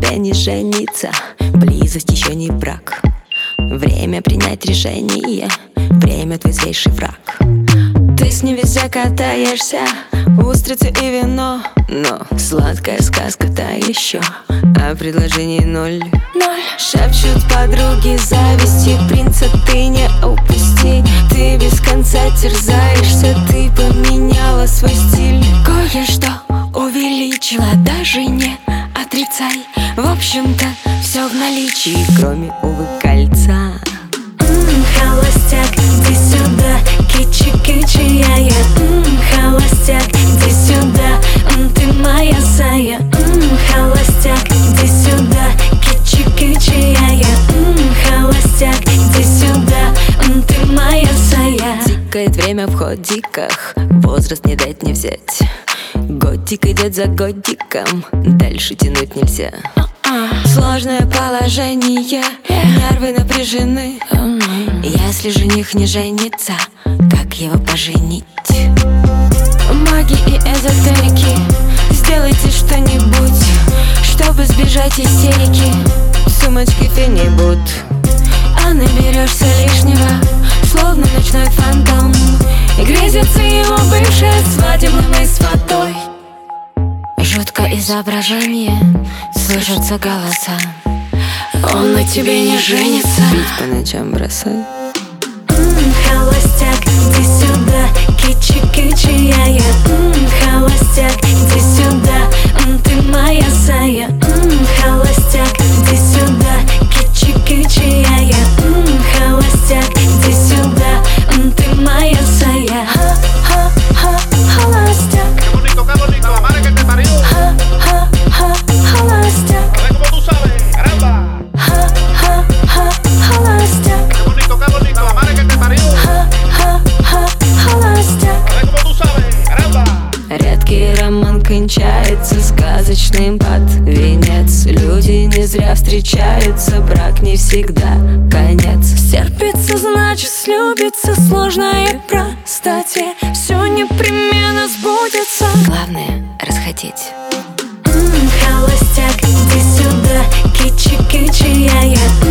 тебе не жениться, близость еще не брак. Время принять решение, время твой злейший враг. Ты с ним везде катаешься, устрицы и вино, но сладкая сказка-то еще, а предложений ноль. Шепчут подруги зависти, принца ты не упусти. Ты без конца терзаешься, ты поменяла свой стиль. Кое-что увеличила, даже не отрицай. В общем-то, все в наличии, кроме, увы, кольца. Холостяк, иди сюда, кичи-кичи, я холостяк, иди сюда, ты моя сая. Холостяк, иди сюда, кичи-кичи, я холостяк, иди сюда, ты моя сая. Тикает время в ходиках, возраст не дать не взять. Годик идет за годиком, дальше тянуть нельзя. Сложное положение, нервы напряжены. Если жених не женится, как его поженить? Маги и эзотерики, сделайте что-нибудь, чтобы сбежать истерики. В сумочке фенибут, а наберешься лишнего, словно ночной фантом. И грезится его бывшая свадебной с водой. Жуткое изображение, слышатся голоса. Он на тебе не женится, пить по ночам бросай. Холостяк, иди сюда, кичи-кичи, я холостяк, иди сюда, ты моя сая. Холостяк, иди сюда, кичи-кичи, я холостяк, иди сюда, ты моя сая. Холостяк. Qué bonito, la madre que te parió. Холостяk. A ver cómo tú sabes, caramba. Холостяк. Qué bonito, la madre que te parió. Холостяк. A ver cómo tú sabes, caramba. Редкий роман кончается сказочным под венец. Люди не зря встречаются, брак не всегда конец. Стерпится, значит слюбится, сложно и в простоте. Все непременно сбудется. Главное расхотеть. Холостяк, иди сюда, кичи-кичи, я